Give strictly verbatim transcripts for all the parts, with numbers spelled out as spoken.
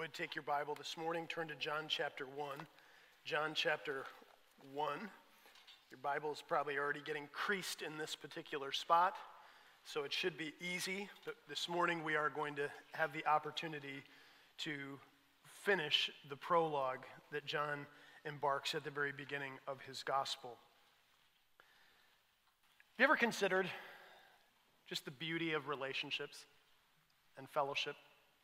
would, take your Bible this morning, turn to John chapter one. John chapter one. Your Bible is probably already getting creased in this particular spot, so it should be easy. But this morning we are going to have the opportunity to finish the prologue that John embarks at the very beginning of his gospel. Have you ever considered just the beauty of relationships and fellowship?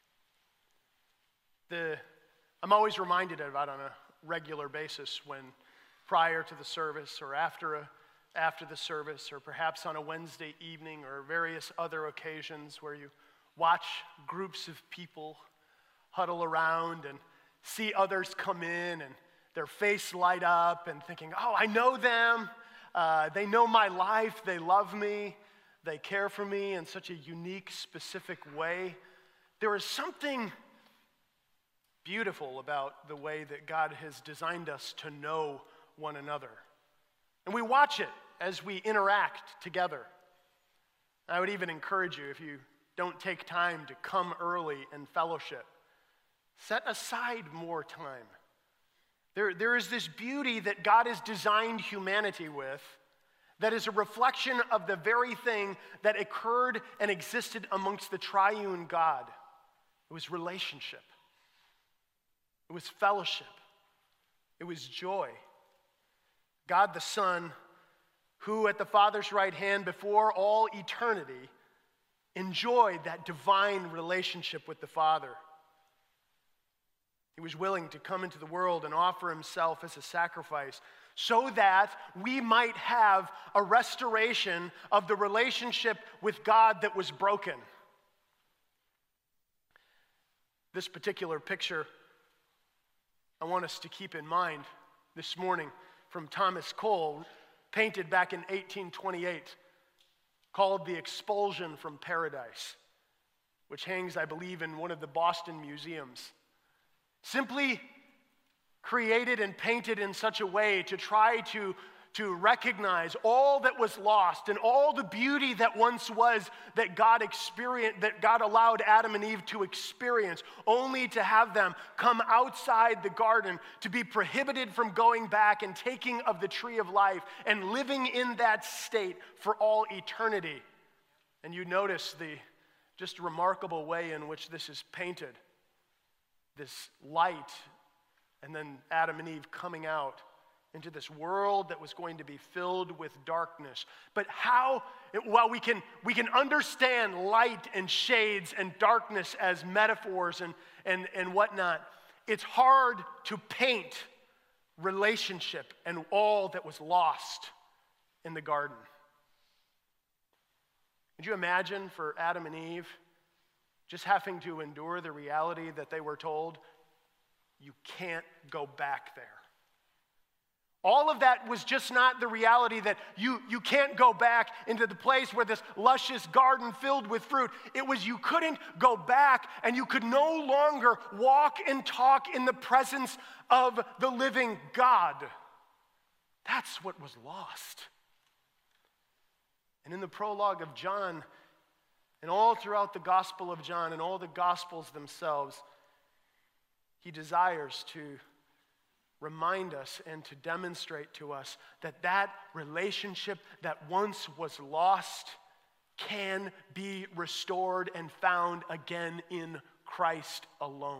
The, I'm always reminded of it on a regular basis when prior to the service or after, a, after the service or perhaps on a Wednesday evening or various other occasions where you watch groups of people huddle around and see others come in and their face light up and thinking, oh, I know them, uh, they know my life, they love me, they care for me in such a unique, specific way. There is something beautiful about the way that God has designed us to know one another. And we watch it as we interact together. I would even encourage you, if you don't take time to come early and fellowship, set aside more time. There, there is this beauty that God has designed humanity with that is a reflection of the very thing that occurred and existed amongst the triune God. It was relationship. It was fellowship. It was joy. God the Son, who at the Father's right hand before all eternity enjoyed that divine relationship with the Father. He was willing to come into the world and offer himself as a sacrifice so that we might have a restoration of the relationship with God that was broken. This particular picture I want us to keep in mind this morning from Thomas Cole, painted back in eighteen twenty-eight, called The Expulsion from Paradise, which hangs, I believe, in one of the Boston museums. Simply created and painted in such a way to try to, to recognize all that was lost and all the beauty that once was that God experienced, that God allowed Adam and Eve to experience, only to have them come outside the garden, to be prohibited from going back and taking of the tree of life and living in that state for all eternity. And you notice the just remarkable way in which this is painted. This light, and then Adam and Eve coming out into this world that was going to be filled with darkness. But how, while we can we can understand light and shades and darkness as metaphors and, and, and whatnot, it's hard to paint relationship and all that was lost in the garden. Could you imagine for Adam and Eve just having to endure the reality that they were told, you can't go back there? All of that was just not the reality that you, you can't go back into the place where this luscious garden filled with fruit. It was you couldn't go back and you could no longer walk and talk in the presence of the living God. That's what was lost. And in the prologue of John, and all throughout the Gospel of John and all the Gospels themselves, he desires to remind us and to demonstrate to us that that relationship that once was lost can be restored and found again in Christ alone.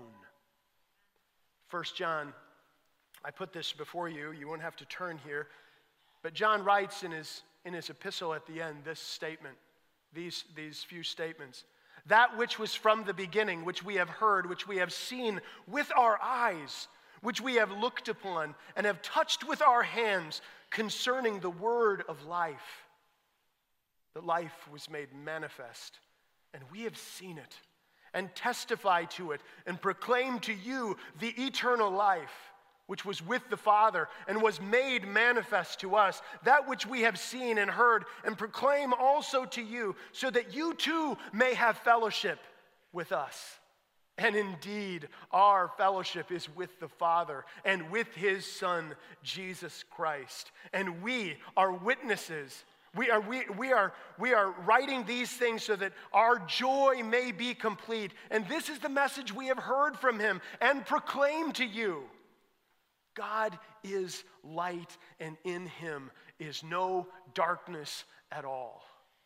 First John, I put this before you, you won't have to turn here, but John writes in his, in his epistle at the end this statement, these, these few statements. That which was from the beginning, which we have heard, which we have seen with our eyes, which we have looked upon and have touched with our hands concerning the word of life. The life was made manifest, and we have seen it and testify to it and proclaim to you the eternal life, which was with the Father and was made manifest to us, that which we have seen and heard, and proclaim also to you, so that you too may have fellowship with us. And indeed, our fellowship is with the Father and with his Son, Jesus Christ. And we are witnesses We are, we, we, are, we are writing these things so that our joy may be complete. And this is the message we have heard from him and proclaimed to you. God is light, and in him is no darkness at all.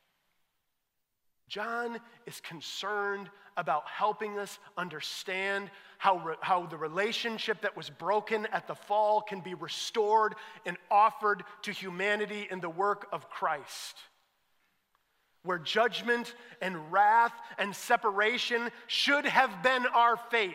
John is concerned about helping us understand how, re, how the relationship that was broken at the fall can be restored and offered to humanity in the work of Christ. Where judgment and wrath and separation should have been our fate,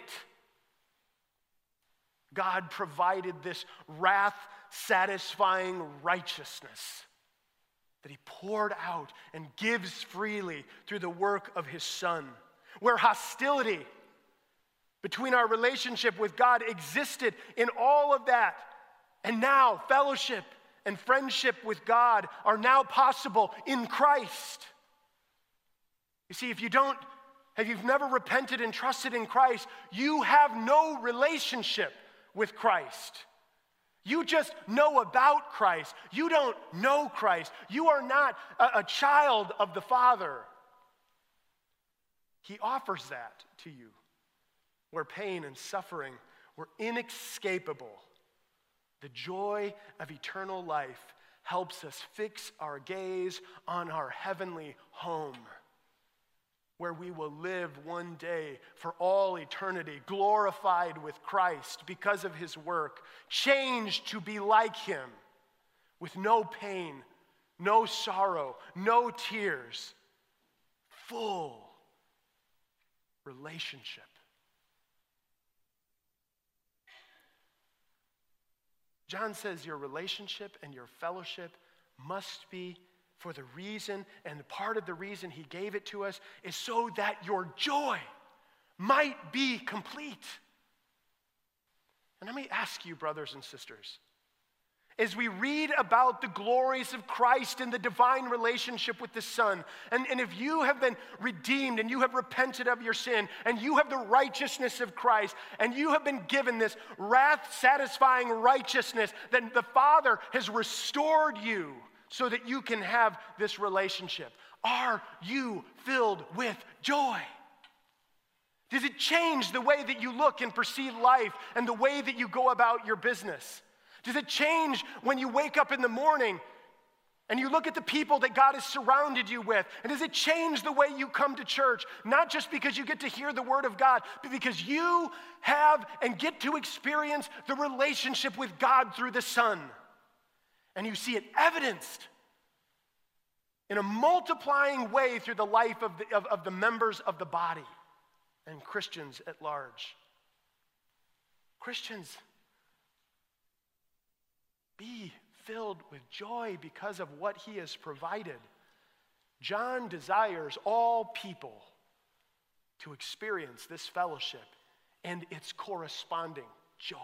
God provided this wrath-satisfying righteousness that he poured out and gives freely through the work of his Son. Where hostility between our relationship with God existed in all of that, and now fellowship and friendship with God are now possible in Christ. You see, if you don't, if you've never repented and trusted in Christ, you have no relationship with Christ. You just know about Christ. You don't know Christ. You are not a, a child of the Father. He offers that to you, where pain and suffering were inescapable. The joy of eternal life helps us fix our gaze on our heavenly home, where we will live one day for all eternity, glorified with Christ because of his work, changed to be like him, with no pain, no sorrow, no tears, full relationship. John says your relationship and your fellowship must be for the reason, and part of the reason he gave it to us is so that your joy might be complete. And let me ask you, brothers and sisters, as we read about the glories of Christ and the divine relationship with the Son, and, and if you have been redeemed and you have repented of your sin and you have the righteousness of Christ and you have been given this wrath-satisfying righteousness, then the Father has restored you so that you can have this relationship. Are you filled with joy? Does it change the way that you look and perceive life and the way that you go about your business? Does it change when you wake up in the morning and you look at the people that God has surrounded you with? And does it change the way you come to church? Not just because you get to hear the word of God, but because you have and get to experience the relationship with God through the Son. And you see it evidenced in a multiplying way through the life of the, of, of the members of the body and Christians at large. Christians, be filled with joy because of what he has provided. John desires all people to experience this fellowship and its corresponding joy.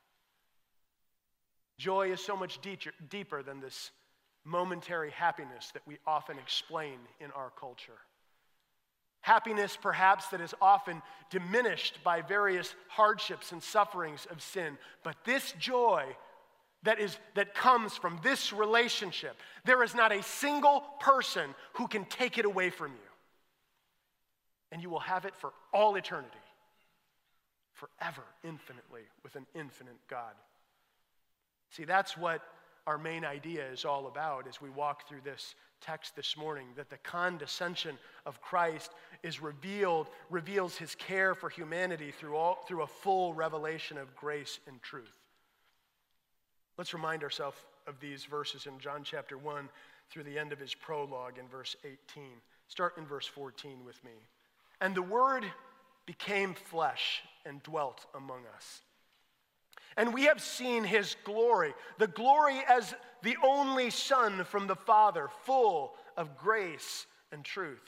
Joy is so much deeper, deeper than this momentary happiness that we often explain in our culture. Happiness, perhaps, that is often diminished by various hardships and sufferings of sin. But this joy that is that comes from this relationship, there is not a single person who can take it away from you. And you will have it for all eternity, forever, infinitely, with an infinite God. See, that's what our main idea is all about as we walk through this text this morning, that the condescension of Christ is revealed, reveals his care for humanity through all, through a full revelation of grace and truth. Let's remind ourselves of these verses in John chapter one through the end of his prologue in verse eighteen. Start in verse fourteen with me. And the Word became flesh and dwelt among us. And we have seen his glory, the glory as the only Son from the Father, full of grace and truth.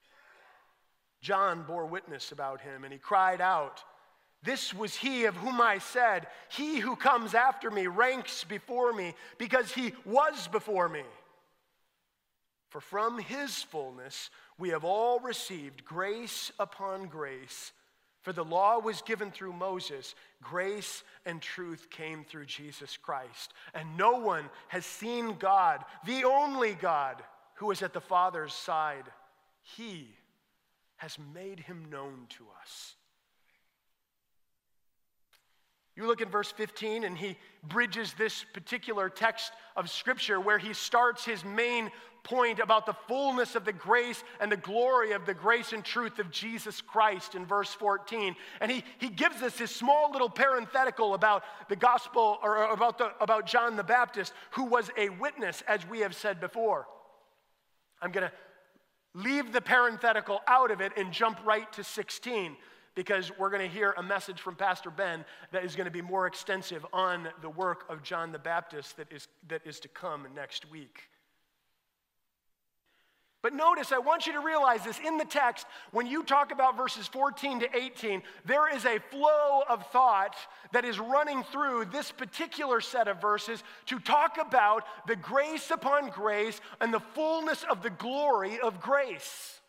John bore witness about him, and he cried out, "This was he of whom I said, he who comes after me ranks before me, because he was before me. For from his fullness we have all received grace upon grace, For the law was given through Moses, grace and truth came through Jesus Christ. And no one has seen God, the only God, who is at the Father's side. He has made him known to us. You look at verse fifteen, and he bridges this particular text of Scripture where he starts his main point about the fullness of the grace and the glory of the grace and truth of Jesus Christ in verse fourteen. And he, he gives us this small little parenthetical about the gospel, or about, the, about John the Baptist, who was a witness, as we have said before. I'm going to leave the parenthetical out of it and jump right to sixteen, because we're going to hear a message from Pastor Ben that is going to be more extensive on the work of John the Baptist that is, that is to come next week. But notice, I want you to realize this, in the text, when you talk about verses fourteen to eighteen, there is a flow of thought that is running through this particular set of verses to talk about the grace upon grace and the fullness of the glory of grace.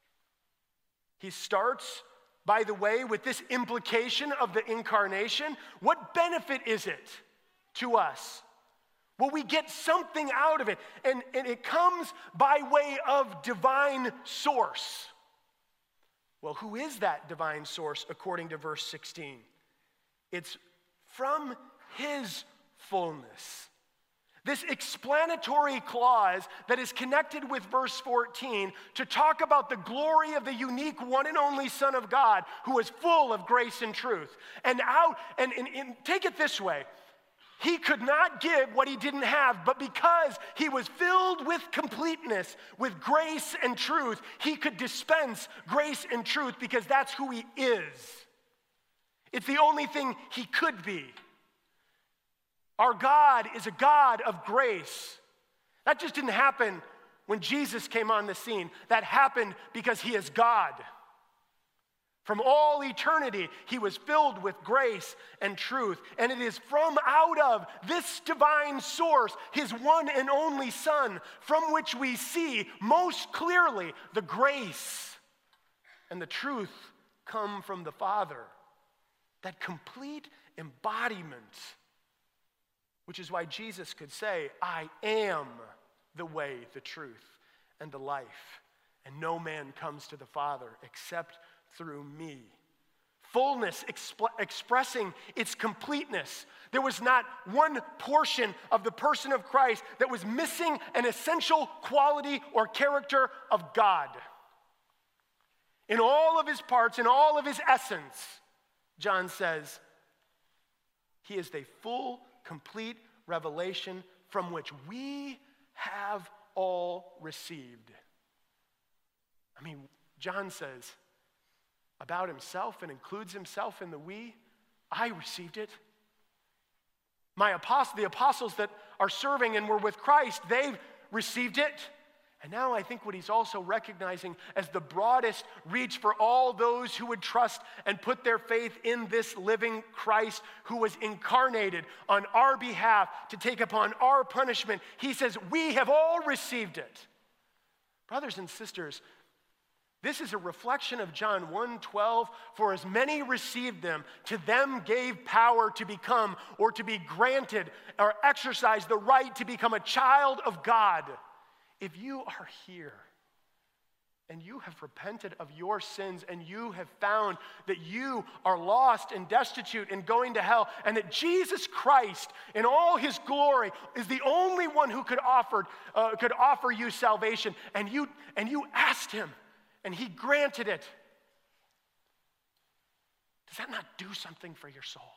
He starts, by the way, with this implication of the incarnation. What benefit is it to us? Well, we get something out of it, and, and it comes by way of divine source. Well, who is that divine source according to verse sixteen? It's from his fullness. This explanatory clause that is connected with verse fourteen to talk about the glory of the unique one and only Son of God who is full of grace and truth. And out, and, and, and take it this way. He could not give what he didn't have, but because he was filled with completeness, with grace and truth, he could dispense grace and truth because that's who he is. It's the only thing he could be. Our God is a God of grace. That just didn't happen when Jesus came on the scene. That happened because he is God. From all eternity, he was filled with grace and truth. And it is from out of this divine source, his one and only Son, from which we see most clearly the grace and the truth come from the Father. That complete embodiment, which is why Jesus could say, I am the way, the truth, and the life. And no man comes to the Father except through me. Fullness expl- expressing its completeness. There was not one portion of the person of Christ that was missing an essential quality or character of God. In all of his parts, in all of his essence, John says, he is the full, complete revelation from which we have all received. I mean, John says about himself and includes himself in the we, I received it. My apostle, the apostles that are serving and were with Christ, they've received it. And now I think what he's also recognizing as the broadest reach for all those who would trust and put their faith in this living Christ who was incarnated on our behalf to take upon our punishment. He says, we have all received it. Brothers and sisters, this is a reflection of John one twelve. For as many received them, to them gave power to become or to be granted or exercise the right to become a child of God. If you are here and you have repented of your sins and you have found that you are lost and destitute and going to hell, and that Jesus Christ in all his glory is the only one who could offer, uh, could offer you salvation, and you, and you asked him and he granted it, does that not do something for your soul?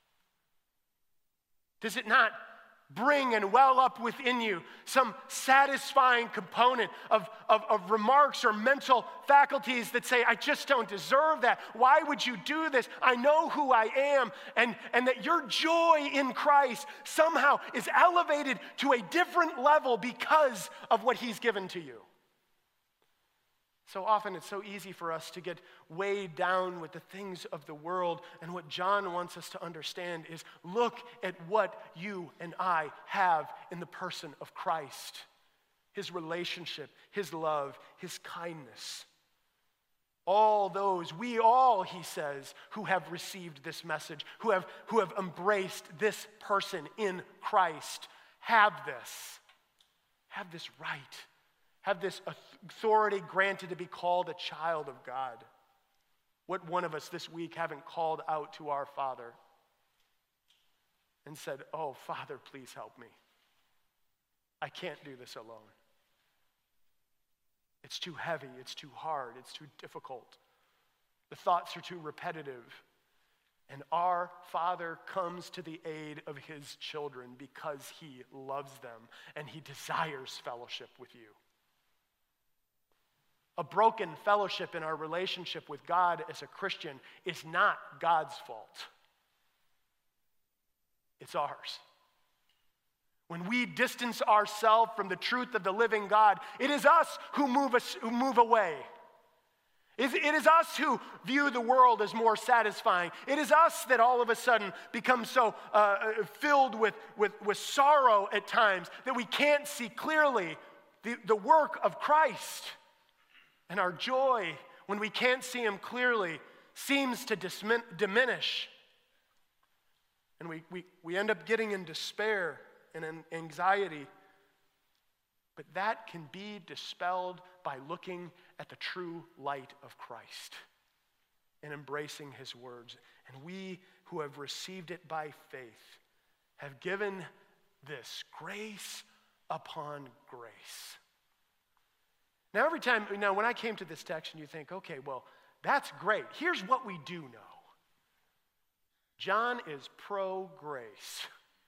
Does it not bring and well up within you some satisfying component of, of, of remarks or mental faculties that say, I just don't deserve that. Why would you do this? I know who I am. And, and that your joy in Christ somehow is elevated to a different level because of what he's given to you. So often it's so easy for us to get weighed down with the things of the world, and what John wants us to understand is look at what you and I have in the person of Christ. His relationship, his love, his kindness. All those, we all, he says, who have received this message, who have, who have embraced this person in Christ, have this. Have this right. Have this authority granted to be called a child of God. What one of us this week haven't called out to our Father and said, oh, Father, please help me. I can't do this alone. It's too heavy, it's too hard, it's too difficult. The thoughts are too repetitive. And our Father comes to the aid of his children because he loves them and he desires fellowship with you. A broken fellowship in our relationship with God as a Christian is not God's fault. It's ours. When we distance ourselves from the truth of the living God, it is us who move us, who move away. It is us who view the world as more satisfying. It is us that all of a sudden become so uh, filled with, with, with sorrow at times that we can't see clearly the, the work of Christ. And our joy, when we can't see him clearly, seems to dismin- diminish. And we, we, we end up getting in despair and in anxiety. But that can be dispelled by looking at the true light of Christ and embracing his words. And we who have received it by faith have given this grace upon grace. Now, every time, you know, when I came to this text and you think, okay, well, that's great. Here's what we do know. John is pro-grace.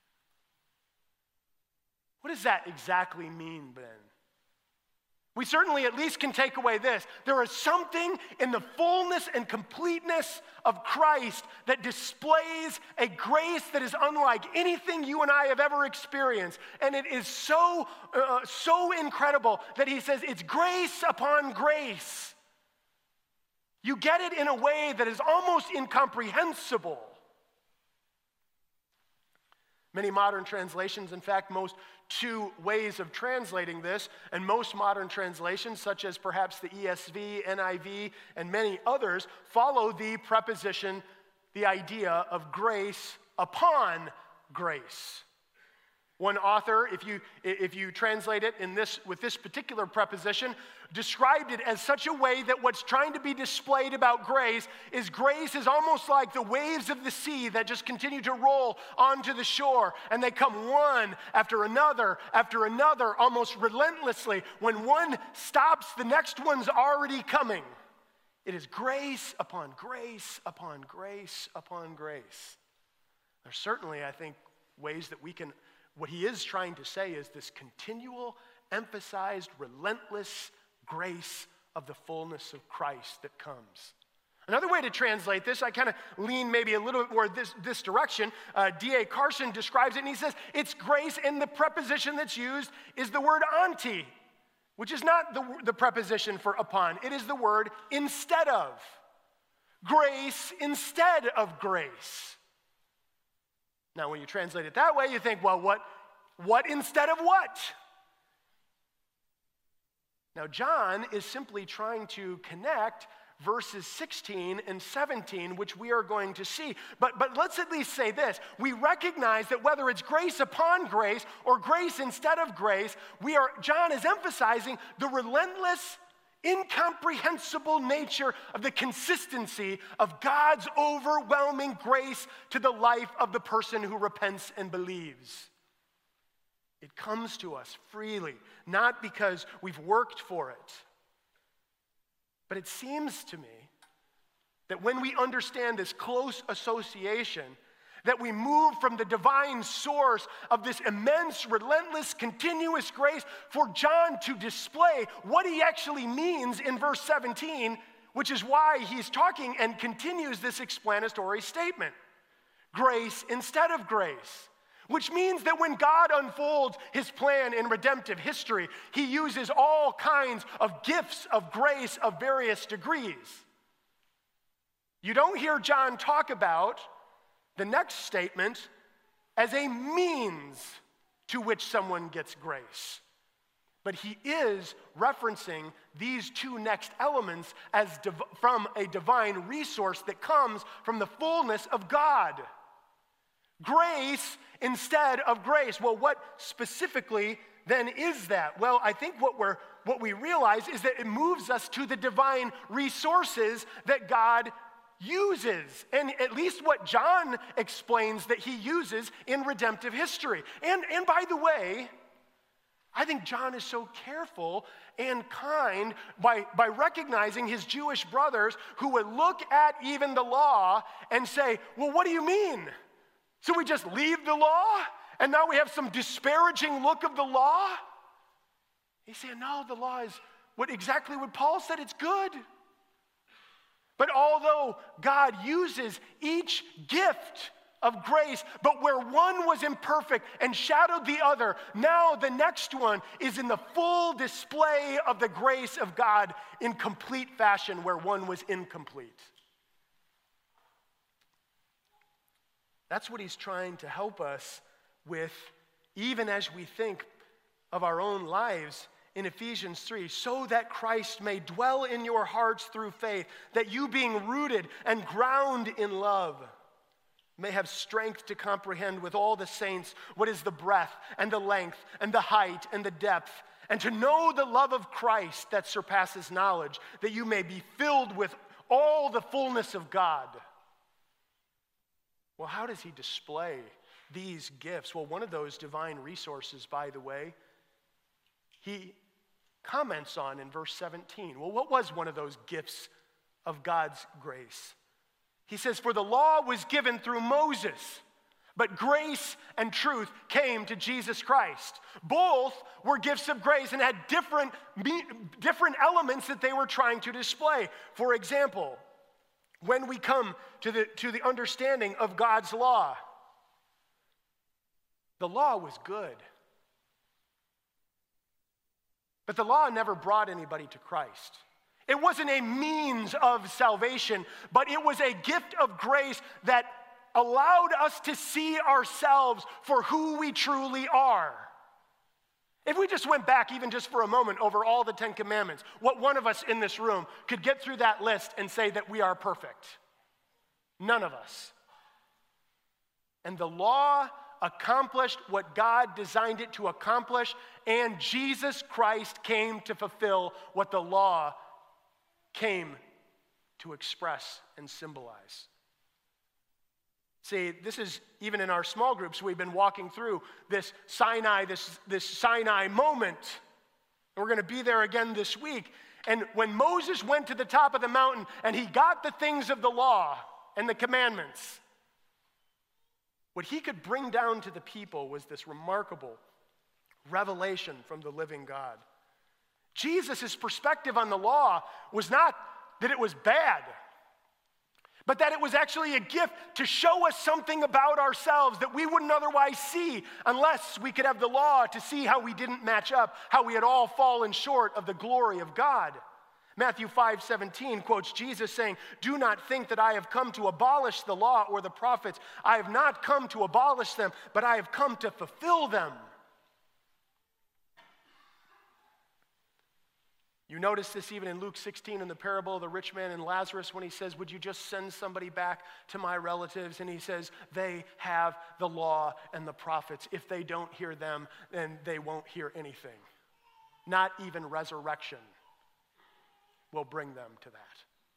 What does that exactly mean then? We certainly at least can take away this. There is something in the fullness and completeness of Christ that displays a grace that is unlike anything you and I have ever experienced. And it is so, uh, so incredible that he says it's grace upon grace. You get it in a way that is almost incomprehensible. Many modern translations, in fact, most two ways of translating this, and most modern translations, such as perhaps the E S V, N I V, and many others, follow the preposition, the idea of grace upon grace. One author, if you, if you translate it in this, with this particular preposition, described it as such a way that what's trying to be displayed about grace is grace is almost like the waves of the sea that just continue to roll onto the shore, and they come one after another after another, almost relentlessly. When one stops, the next one's already coming. It is grace upon grace upon grace upon grace. There's certainly, I think, ways that we can. What he is trying to say is this continual, emphasized, relentless grace of the fullness of Christ that comes. Another way to translate this, I kind of lean maybe a little bit more this, this direction. Uh, D A Carson describes it, and he says, it's grace, and the preposition that's used is the word anti, which is not the, the preposition for upon. It is the word instead of. Grace instead of grace. Now, when you translate it that way, you think, well, what, what instead of what? Now, John is simply trying to connect verses sixteen and seventeen, which we are going to see. But, but let's at least say this. We recognize that whether it's grace upon grace or grace instead of grace, we are, John is emphasizing the relentless, incomprehensible nature of the consistency of God's overwhelming grace to the life of the person who repents and believes. It comes to us freely, not because we've worked for it. But it seems to me that when we understand this close association, that we move from the divine source of this immense, relentless, continuous grace for John to display what he actually means in verse seventeen, which is why he's talking and continues this explanatory statement. Grace instead of grace, which means that when God unfolds his plan in redemptive history, he uses all kinds of gifts of grace of various degrees. You don't hear John talk about the next statement as a means to which someone gets grace. But he is referencing these two next elements as div- from a divine resource that comes from the fullness of God. Grace instead of grace. Well, what specifically then is that? Well, I think what we're what we realize is that it moves us to the divine resources that God uses, and at least what John explains that he uses in redemptive history. And, and by the way, I think John is so careful and kind by, by recognizing his Jewish brothers who would look at even the law and say, well, what do you mean? So we just leave the law and now we have some disparaging look of the law? He said, no, the law is what exactly what Paul said, it's good. But although God uses each gift of grace, but where one was imperfect and shadowed the other, now the next one is in the full display of the grace of God in complete fashion where one was incomplete. That's what he's trying to help us with, even as we think of our own lives in Ephesians three, so that Christ may dwell in your hearts through faith, that you being rooted and grounded in love may have strength to comprehend with all the saints what is the breadth and the length and the height and the depth, and to know the love of Christ that surpasses knowledge, that you may be filled with all the fullness of God. Well, how does he display these gifts? Well, one of those divine resources, by the way, he comments on in verse seventeen. Well, what was one of those gifts of God's grace? He says, for the law was given through Moses, but grace and truth came to Jesus Christ. Both were gifts of grace and had different, different elements that they were trying to display. For example, when we come to the, to the understanding of God's law, the law was good. But the law never brought anybody to Christ. It wasn't a means of salvation, but it was a gift of grace that allowed us to see ourselves for who we truly are. If we just went back even just for a moment over all the Ten Commandments, what one of us in this room could get through that list and say that we are perfect? None of us. And the law accomplished what God designed it to accomplish, and Jesus Christ came to fulfill what the law came to express and symbolize. See, this is even in our small groups, we've been walking through this Sinai, this, this Sinai moment. And we're going to be there again this week. And when Moses went to the top of the mountain and he got the things of the law and the commandments, what he could bring down to the people was this remarkable revelation from the living God. Jesus' perspective on the law was not that it was bad, but that it was actually a gift to show us something about ourselves that we wouldn't otherwise see unless we could have the law to see how we didn't match up, how we had all fallen short of the glory of God. Matthew five seventeen quotes Jesus saying, do not think that I have come to abolish the law or the prophets. I have not come to abolish them, but I have come to fulfill them. You notice this even in Luke sixteen in the parable of the rich man and Lazarus when he says, would you just send somebody back to my relatives? And he says, they have the law and the prophets. If they don't hear them, then they won't hear anything. Not even resurrection will bring them to that.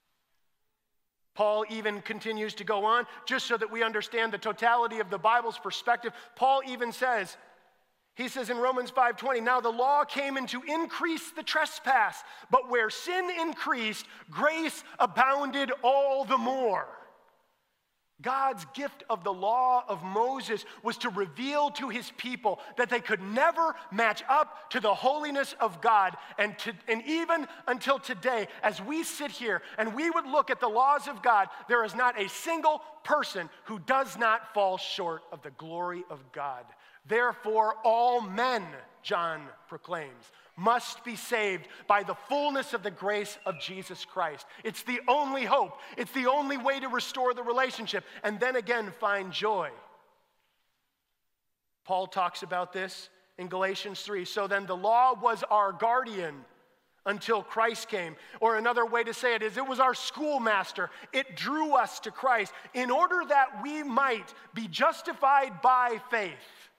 Paul even continues to go on, just so that we understand the totality of the Bible's perspective. Paul even says, he says in Romans five twenty, now the law came in to increase the trespass, but where sin increased, grace abounded all the more. God's gift of the law of Moses was to reveal to his people that they could never match up to the holiness of God. And, to, and even until today, as we sit here and we would look at the laws of God, there is not a single person who does not fall short of the glory of God. Therefore, all men, John proclaims, must be saved by the fullness of the grace of Jesus Christ. It's the only hope. It's the only way to restore the relationship and then again find joy. Paul talks about this in Galatians three. So then the law was our guardian until Christ came. Or another way to say it is, it was our schoolmaster. It drew us to Christ in order that we might be justified by faith.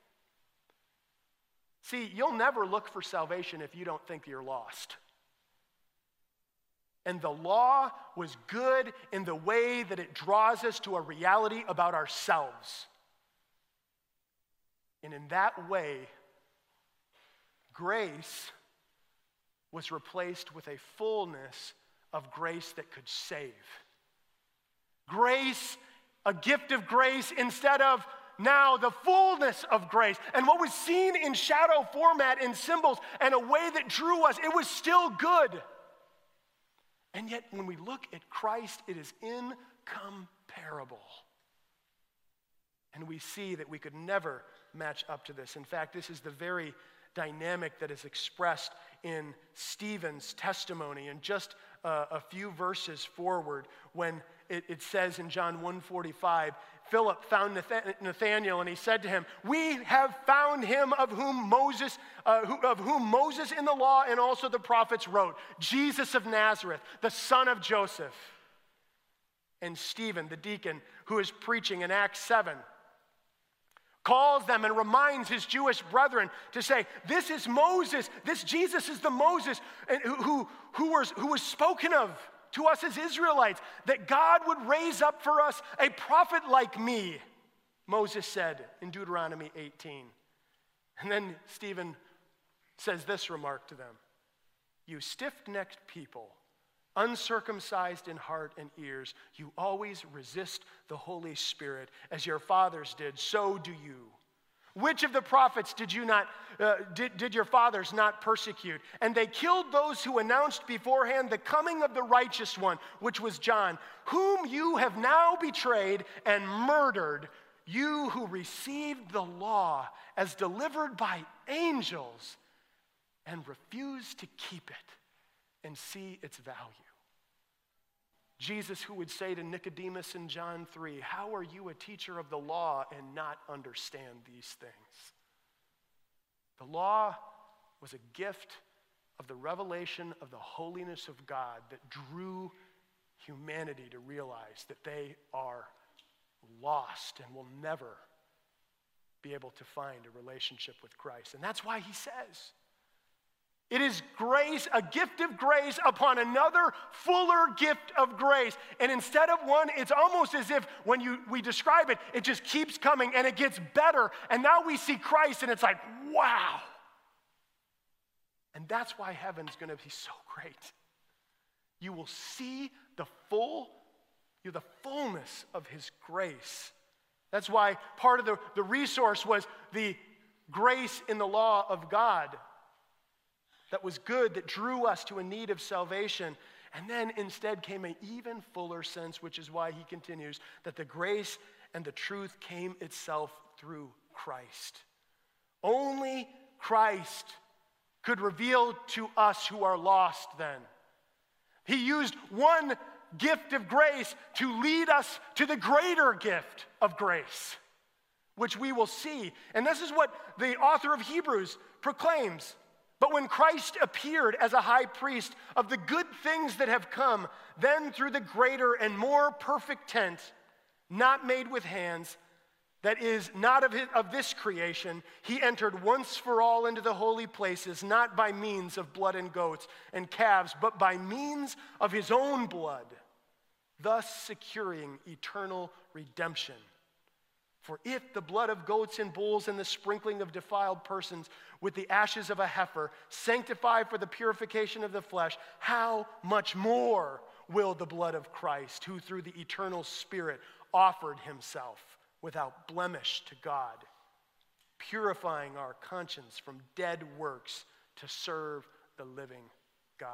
See, you'll never look for salvation if you don't think you're lost. And the law was good in the way that it draws us to a reality about ourselves. And in that way, grace was replaced with a fullness of grace that could save. Grace, a gift of grace instead of now the fullness of grace. And what was seen in shadow format in symbols and a way that drew us, it was still good. And yet when we look at Christ, it is incomparable. And we see that we could never match up to this. In fact, this is the very dynamic that is expressed in Stephen's testimony. In just uh, a few verses forward, when it, it says in John one forty-five, Philip found Nathanael and he said to him, "We have found him of whom Moses, uh, who, of whom Moses in the law and also the prophets wrote, Jesus of Nazareth, the son of Joseph." And Stephen, the deacon, who is preaching in Acts seven, calls them and reminds his Jewish brethren to say, this is Moses, this Jesus is the Moses who, who, who, was, who was spoken of to us as Israelites, that God would raise up for us a prophet like me, Moses said in Deuteronomy eighteen. And then Stephen says this remark to them, "You stiff-necked people, uncircumcised in heart and ears, you always resist the Holy Spirit, as your fathers did, so do you. Which of the prophets did you not, uh, did, did your fathers not persecute? And they killed those who announced beforehand the coming of the righteous one, which was John, whom you have now betrayed and murdered, you who received the law as delivered by angels and refused to keep it and see its value." Jesus, who would say to Nicodemus in John three, "How are you a teacher of the law and not understand these things?" The law was a gift of the revelation of the holiness of God that drew humanity to realize that they are lost and will never be able to find a relationship with Christ. And that's why he says, it is grace, a gift of grace upon another fuller gift of grace. And instead of one, it's almost as if when you we describe it, it just keeps coming and it gets better. And now we see Christ and it's like, wow. And that's why heaven's going to be so great. You will see the full, you the fullness of his grace. That's why part of the, the resource was the grace in the law of God. That was good, that drew us to a need of salvation. And then instead came an even fuller sense, which is why he continues, that the grace and the truth came itself through Christ. Only Christ could reveal to us who are lost then. He used one gift of grace to lead us to the greater gift of grace, which we will see. And this is what the author of Hebrews proclaims. But when Christ appeared as a high priest of the good things that have come, then through the greater and more perfect tent, not made with hands, that is not of, his, of this creation, he entered once for all into the holy places, not by means of blood and goats and calves, but by means of his own blood, thus securing eternal redemption. For if the blood of goats and bulls and the sprinkling of defiled persons with the ashes of a heifer sanctify for the purification of the flesh, how much more will the blood of Christ, who through the eternal Spirit offered himself without blemish to God, purifying our conscience from dead works to serve the living God.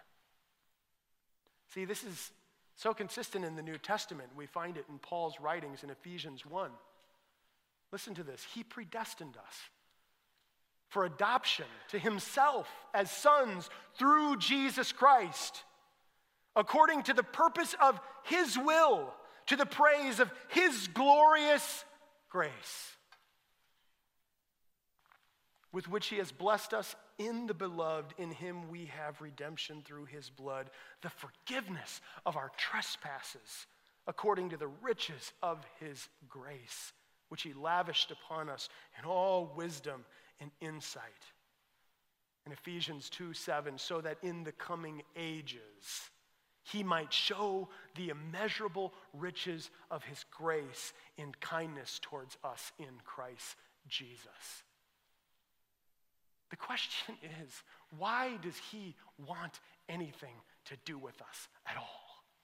See, this is so consistent in the New Testament. We find it in Paul's writings in Ephesians one. Listen to this. He predestined us for adoption to himself as sons through Jesus Christ, according to the purpose of his will, to the praise of his glorious grace, with which he has blessed us in the beloved. In him we have redemption through his blood, the forgiveness of our trespasses, according to the riches of his grace, which he lavished upon us in all wisdom and insight. In Ephesians two seven, so that in the coming ages he might show the immeasurable riches of his grace in kindness towards us in Christ Jesus. The question is, why does he want anything to do with us at all?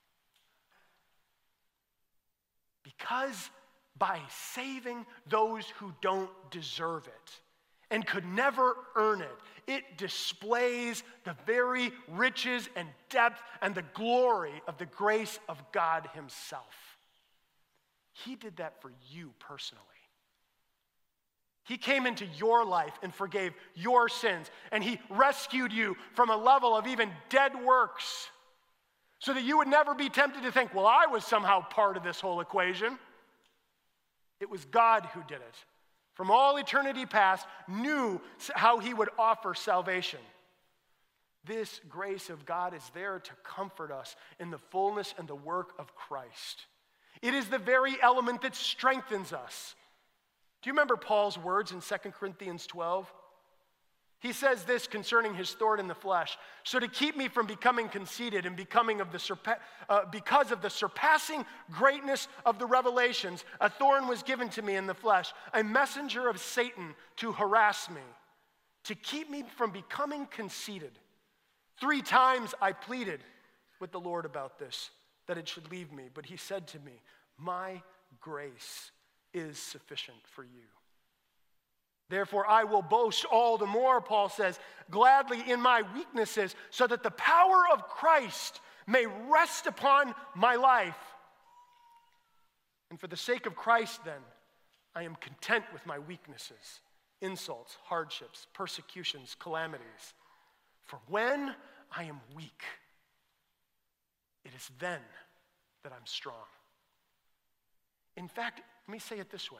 Because by saving those who don't deserve it and could never earn it, it displays the very riches and depth and the glory of the grace of God himself. He did that for you personally. He came into your life and forgave your sins, and he rescued you from a level of even dead works so that you would never be tempted to think, well, I was somehow part of this whole equation. It was God who did it. From all eternity past, knew how he would offer salvation. This grace of God is there to comfort us in the fullness and the work of Christ. It is the very element that strengthens us. Do you remember Paul's words in Second Corinthians twelve? He says this concerning his thorn in the flesh. So to keep me from becoming conceited and becoming of the surpa- uh, because of the surpassing greatness of the revelations, a thorn was given to me in the flesh, a messenger of Satan to harass me, to keep me from becoming conceited. Three times I pleaded with the Lord about this, that it should leave me. But he said to me, my grace is sufficient for you. Therefore, I will boast all the more, Paul says, gladly in my weaknesses, so that the power of Christ may rest upon my life. And for the sake of Christ, then, I am content with my weaknesses, insults, hardships, persecutions, calamities. For when I am weak, it is then that I'm strong. In fact, let me say it this way.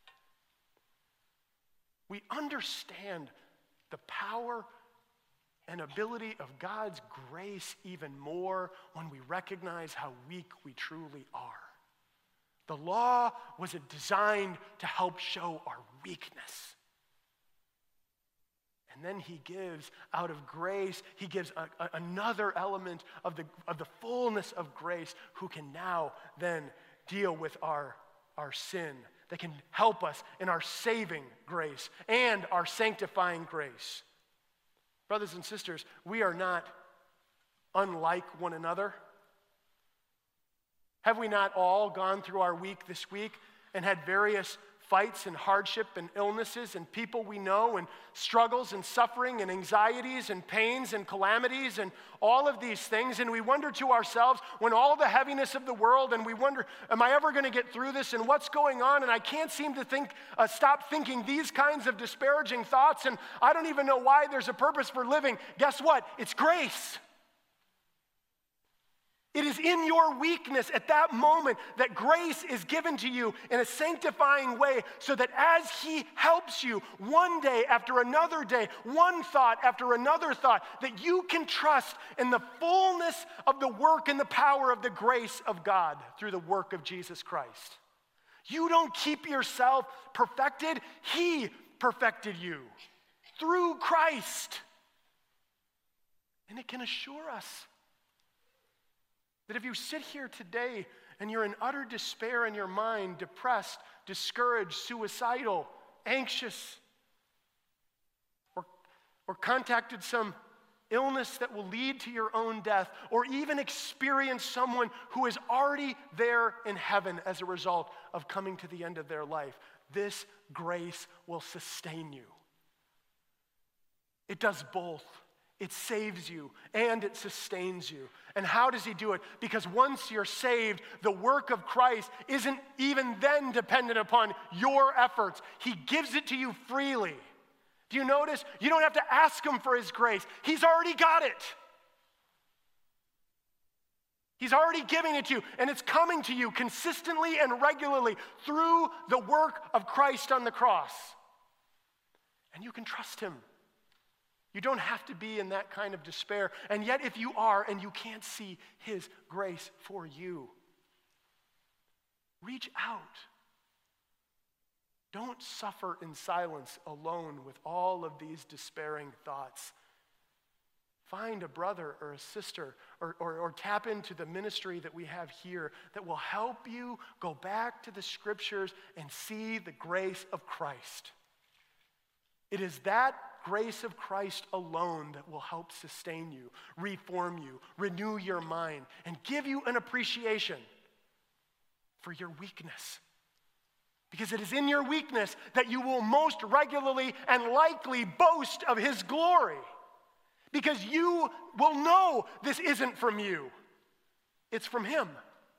We understand the power and ability of God's grace even more when we recognize how weak we truly are. The law wasn't designed to help show our weakness. And then he gives, out of grace, he gives a, a, another element of the, of the fullness of grace who can now then deal with our, our sin, that can help us in our saving grace and our sanctifying grace. Brothers and sisters, we are not unlike one another. Have we not all gone through our week this week and had various fights and hardship and illnesses and people we know and struggles and suffering and anxieties and pains and calamities and all of these things, and we wonder to ourselves when all the heaviness of the world, and we wonder, am I ever going to get through this, and what's going on, and I can't seem to think, uh, stop thinking these kinds of disparaging thoughts, and I don't even know why there's a purpose for living. Guess what? It's grace. It is in your weakness at that moment that grace is given to you in a sanctifying way so that as he helps you one day after another day, one thought after another thought, that you can trust in the fullness of the work and the power of the grace of God through the work of Jesus Christ. You don't keep yourself perfected. He perfected you through Christ. And it can assure us that if you sit here today and you're in utter despair in your mind, depressed, discouraged, suicidal, anxious, or, or contacted some illness that will lead to your own death, or even experience someone who is already there in heaven as a result of coming to the end of their life, this grace will sustain you. It does both. It saves you and it sustains you. And how does he do it? Because once you're saved, the work of Christ isn't even then dependent upon your efforts. He gives it to you freely. Do you notice? You don't have to ask him for his grace. He's already got it. He's already giving it to you, and it's coming to you consistently and regularly through the work of Christ on the cross. And you can trust him. You don't have to be in that kind of despair. And yet if you are and you can't see his grace for you, reach out. Don't suffer in silence alone with all of these despairing thoughts. Find a brother or a sister or, or, or tap into the ministry that we have here that will help you go back to the scriptures and see the grace of Christ. It is that grace of Christ alone that will help sustain you, reform you, renew your mind, and give you an appreciation for your weakness. Because it is in your weakness that you will most regularly and likely boast of his glory. Because you will know this isn't from you. It's from him.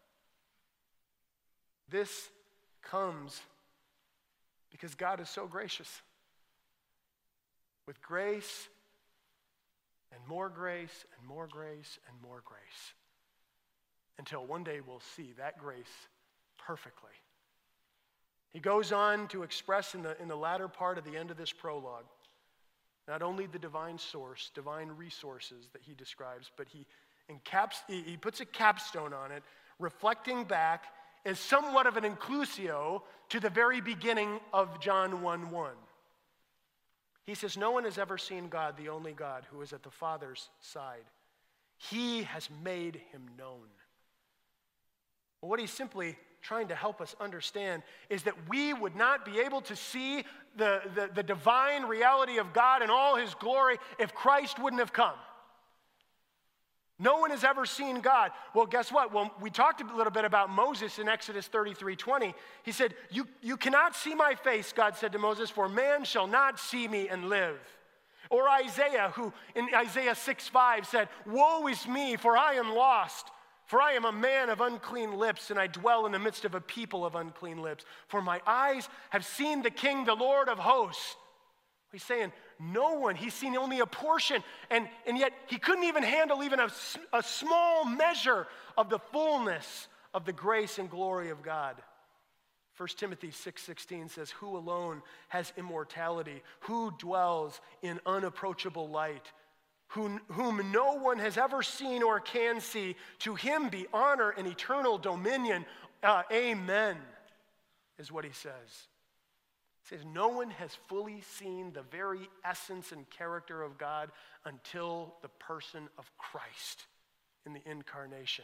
This comes because God is so gracious. With grace and more grace and more grace and more grace. Until one day we'll see that grace perfectly. He goes on to express in the, in the latter part of the end of this prologue, not only the divine source, divine resources that he describes, but he, encaps, he, he puts a capstone on it, reflecting back as somewhat of an inclusio to the very beginning of John one one. He says, no one has ever seen God, the only God, who is at the Father's side. He has made him known. Well, what he's simply trying to help us understand is that we would not be able to see the, the, the divine reality of God and all his glory if Christ wouldn't have come. No one has ever seen God. Well, guess what? Well, we talked a little bit about Moses in Exodus thirty-three twenty. He said, you, you cannot see my face, God said to Moses, for man shall not see me and live. Or Isaiah, who in Isaiah six five said, woe is me, for I am lost. For I am a man of unclean lips, and I dwell in the midst of a people of unclean lips. For my eyes have seen the King, the Lord of hosts. He's saying, no one, he's seen only a portion, and, and yet he couldn't even handle even a, a small measure of the fullness of the grace and glory of God. First Timothy six sixteen says, who alone has immortality, who dwells in unapproachable light, whom, whom no one has ever seen or can see, to him be honor and eternal dominion. Uh, amen, is what he says. He says, no one has fully seen the very essence and character of God until the person of Christ in the incarnation.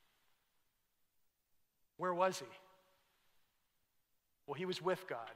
Where was he? Well, he was with God,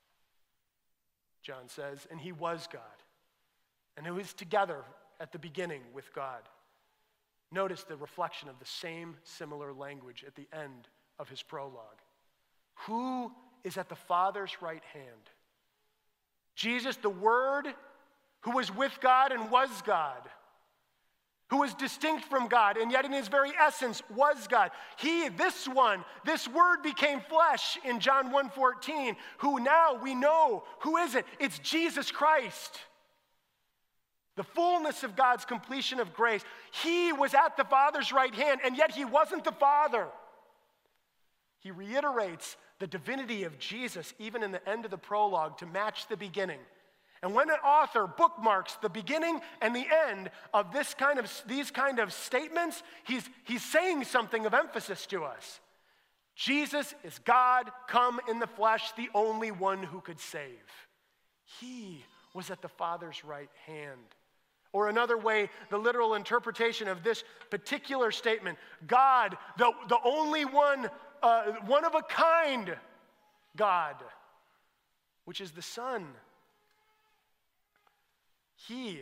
John says, and he was God. And he was together at the beginning with God. Notice the reflection of the same similar language at the end of his prologue. Who is at the Father's right hand? Jesus, the Word, who was with God and was God, who was distinct from God, and yet in his very essence was God. He, this one, this Word became flesh in John one fourteen, who now we know, who is it? It's Jesus Christ. The fullness of God's completion of grace. He was at the Father's right hand, and yet he wasn't the Father. He reiterates the divinity of Jesus even in the end of the prologue to match the beginning. And when an author bookmarks the beginning and the end of this kind of these kind of statements, he's, he's saying something of emphasis to us. Jesus is God come in the flesh, the only one who could save. He was at the Father's right hand. Or another way, the literal interpretation of this particular statement, God, the, the only one, uh, one of a kind God, which is the Son. He,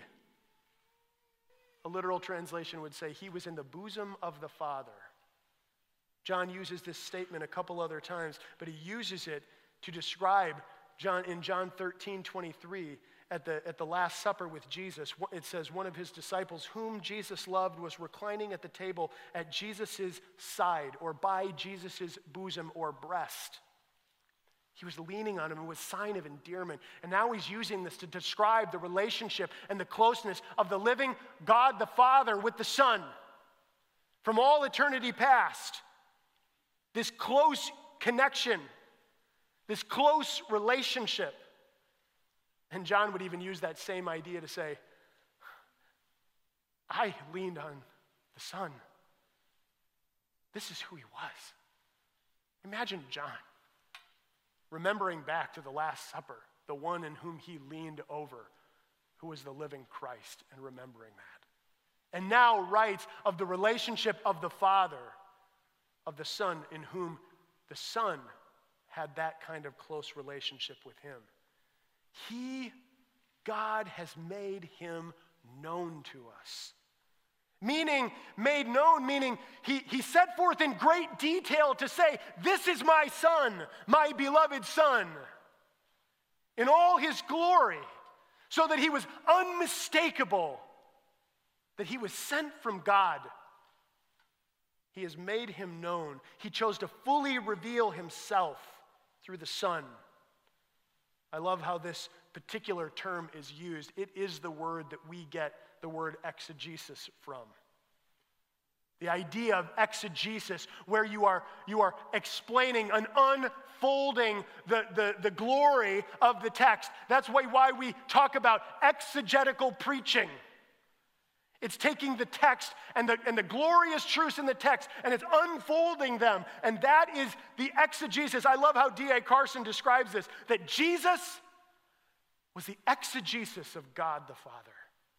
a literal translation would say, he was in the bosom of the Father. John uses this statement a couple other times, but he uses it to describe John in John thirteen twenty-three. At the, at the Last Supper with Jesus, it says, one of his disciples, whom Jesus loved, was reclining at the table at Jesus' side, or by Jesus' bosom or breast. He was leaning on him. It was a sign of endearment. And now he's using this to describe the relationship and the closeness of the living God the Father with the Son from all eternity past. This close connection, this close relationship. And John would even use that same idea to say, I leaned on the Son. This is who he was. Imagine John remembering back to the Last Supper, the one in whom he leaned over, who was the living Christ, and remembering that. And now writes of the relationship of the Father, of the Son, in whom the Son had that kind of close relationship with him. He, God, has made him known to us. Meaning, made known, meaning he, he set forth in great detail to say, this is my Son, my beloved Son, in all his glory, so that he was unmistakable, that he was sent from God. He has made him known. He chose to fully reveal himself through the Son. I love how this particular term is used. It is the word that we get the word exegesis from. The idea of exegesis, where you are, you are explaining and unfolding the, the, the glory of the text. That's why, why we talk about exegetical preaching. It's taking the text and the, and the glorious truths in the text, and it's unfolding them. And that is the exegesis. I love how D A Carson describes this, that Jesus was the exegesis of God the Father.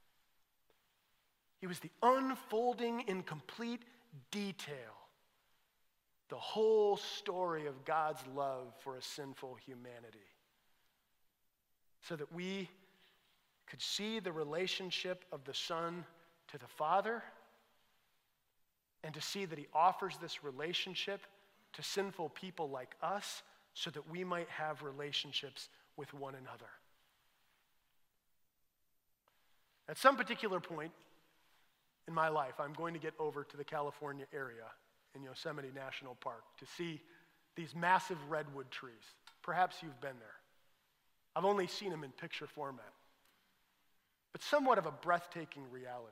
He was the unfolding in complete detail, the whole story of God's love for a sinful humanity, so that we could see the relationship of the Son to the Father, and to see that he offers this relationship to sinful people like us, so that we might have relationships with one another. At some particular point in my life, I'm going to get over to the California area in Yosemite National Park to see these massive redwood trees. Perhaps you've been there. I've only seen them in picture format, but somewhat of a breathtaking reality.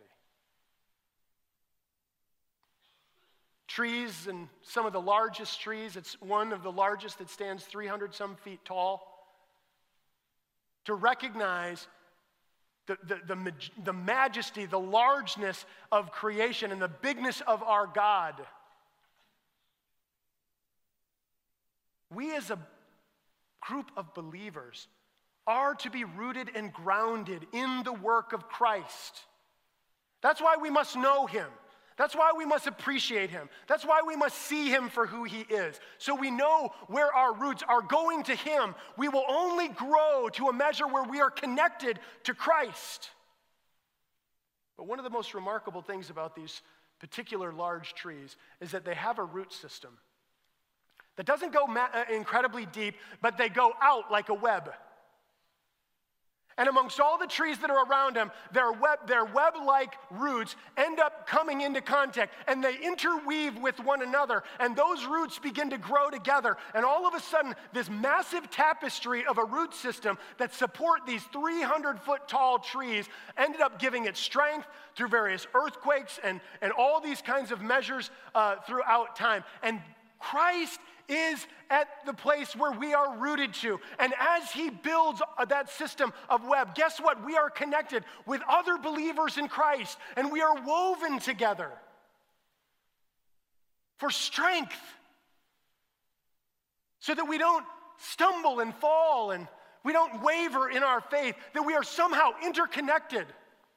Trees, and some of the largest trees, it's one of the largest that stands three hundred some feet tall. To recognize The, the, the, the majesty, the largeness of creation, and the bigness of our God. We as a group of believers are to be rooted and grounded in the work of Christ. That's why we must know him. That's why we must appreciate him. That's why we must see him for who he is. So we know where our roots are going to him. We will only grow to a measure where we are connected to Christ. But one of the most remarkable things about these particular large trees is that they have a root system that doesn't go ma- incredibly deep, but they go out like a web. And amongst all the trees that are around them, their web, their web-like roots end up coming into contact, and they interweave with one another, and those roots begin to grow together. And all of a sudden, this massive tapestry of a root system that support these three hundred foot tall trees ended up giving it strength through various earthquakes and, and all these kinds of measures uh, throughout time. And Christ is at the place where we are rooted to. And as he builds that system of web, guess what? We are connected with other believers in Christ, and we are woven together for strength, so that we don't stumble and fall and we don't waver in our faith, that we are somehow interconnected.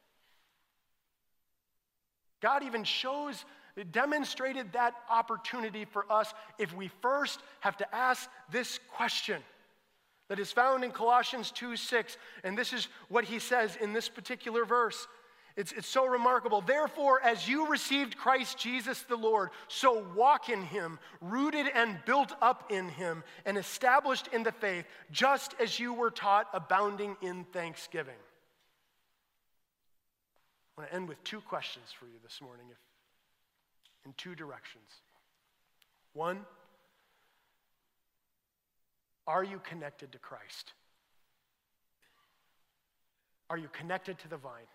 God even shows It demonstrated that opportunity for us if we first have to ask this question that is found in Colossians two six. And this is what he says in this particular verse. It's, it's so remarkable. Therefore, as you received Christ Jesus the Lord, so walk in him, rooted and built up in him, and established in the faith, just as you were taught, abounding in thanksgiving. I want to end with two questions for you this morning, if in two directions. One, are you connected to Christ? Are you connected to the vine?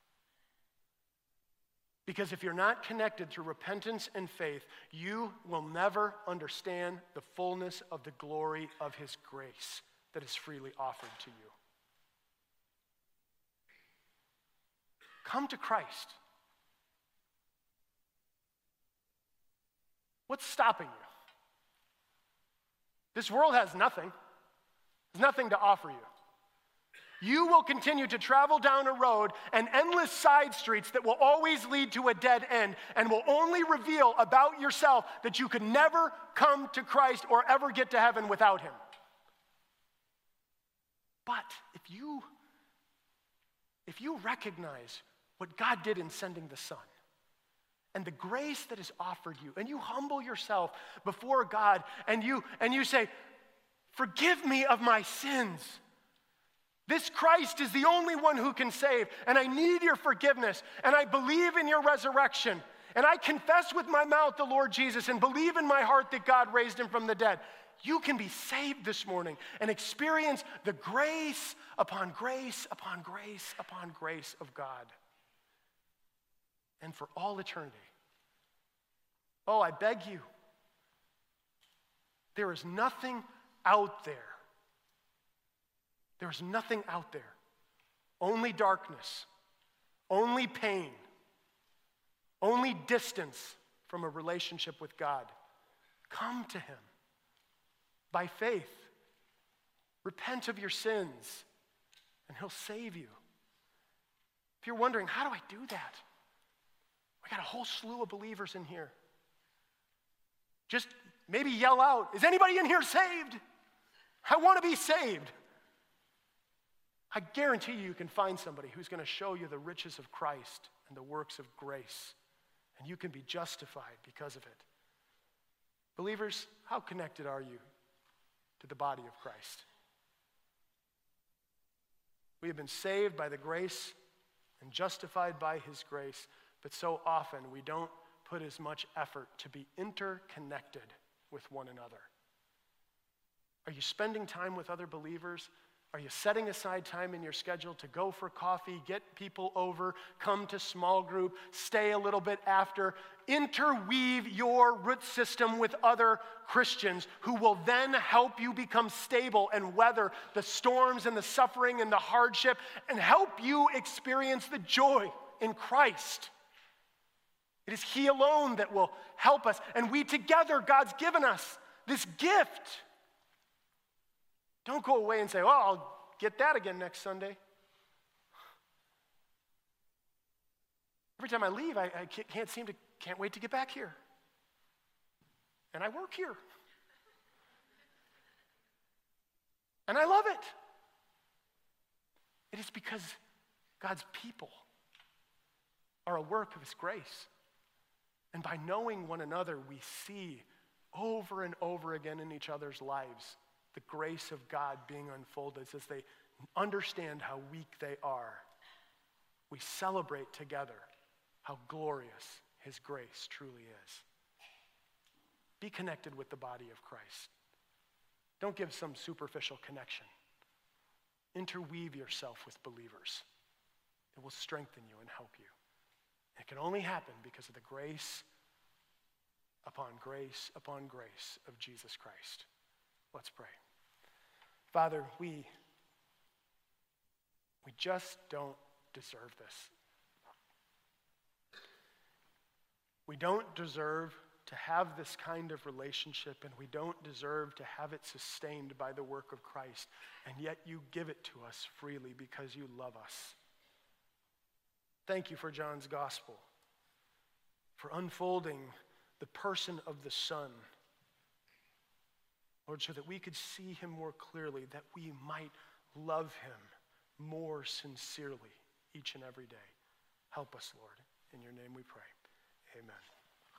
Because if you're not connected through repentance and faith, you will never understand the fullness of the glory of his grace that is freely offered to you. Come to Christ. What's stopping you? This world has nothing. There's nothing to offer you. You will continue to travel down a road and endless side streets that will always lead to a dead end and will only reveal about yourself that you could never come to Christ or ever get to heaven without him. But if you, if you recognize what God did in sending the Son and the grace that is offered you, and you humble yourself before God and you, and you say, forgive me of my sins. This Christ is the only one who can save, and I need your forgiveness, and I believe in your resurrection, and I confess with my mouth the Lord Jesus and believe in my heart that God raised him from the dead. You can be saved this morning and experience the grace upon grace upon grace upon grace of God. And for all eternity. Oh, I beg you, there is nothing out there. There is nothing out there. Only darkness, only pain, only distance from a relationship with God. Come to him by faith. Repent of your sins, and he'll save you. If you're wondering, how do I do that? We got a whole slew of believers in here. Just maybe yell out, is anybody in here saved? I want to be saved. I guarantee you, you can find somebody who's going to show you the riches of Christ and the works of grace, and you can be justified because of it. Believers, how connected are you to the body of Christ? We have been saved by the grace and justified by his grace, but so often we don't put as much effort to be interconnected with one another. Are you spending time with other believers? Are you setting aside time in your schedule to go for coffee, get people over, come to small group, stay a little bit after? Interweave your root system with other Christians who will then help you become stable and weather the storms and the suffering and the hardship and help you experience the joy in Christ. It is he alone that will help us, and we together, God's given us this gift. Don't go away and say, well, I'll get that again next Sunday. Every time I leave, I, I can't seem to, can't wait to get back here. And I work here. And I love it. It is because God's people are a work of his grace. And by knowing one another, we see over and over again in each other's lives the grace of God being unfolded as they understand how weak they are. We celebrate together how glorious his grace truly is. Be connected with the body of Christ. Don't give some superficial connection. Interweave yourself with believers. It will strengthen you and help you. It can only happen because of the grace upon grace upon grace of Jesus Christ. Let's pray. Father, we, we just don't deserve this. We don't deserve to have this kind of relationship, and we don't deserve to have it sustained by the work of Christ, and yet you give it to us freely because you love us. Thank you for John's gospel, for unfolding the person of the Son, Lord, so that we could see him more clearly, that we might love him more sincerely each and every day. Help us, Lord. In your name we pray. Amen.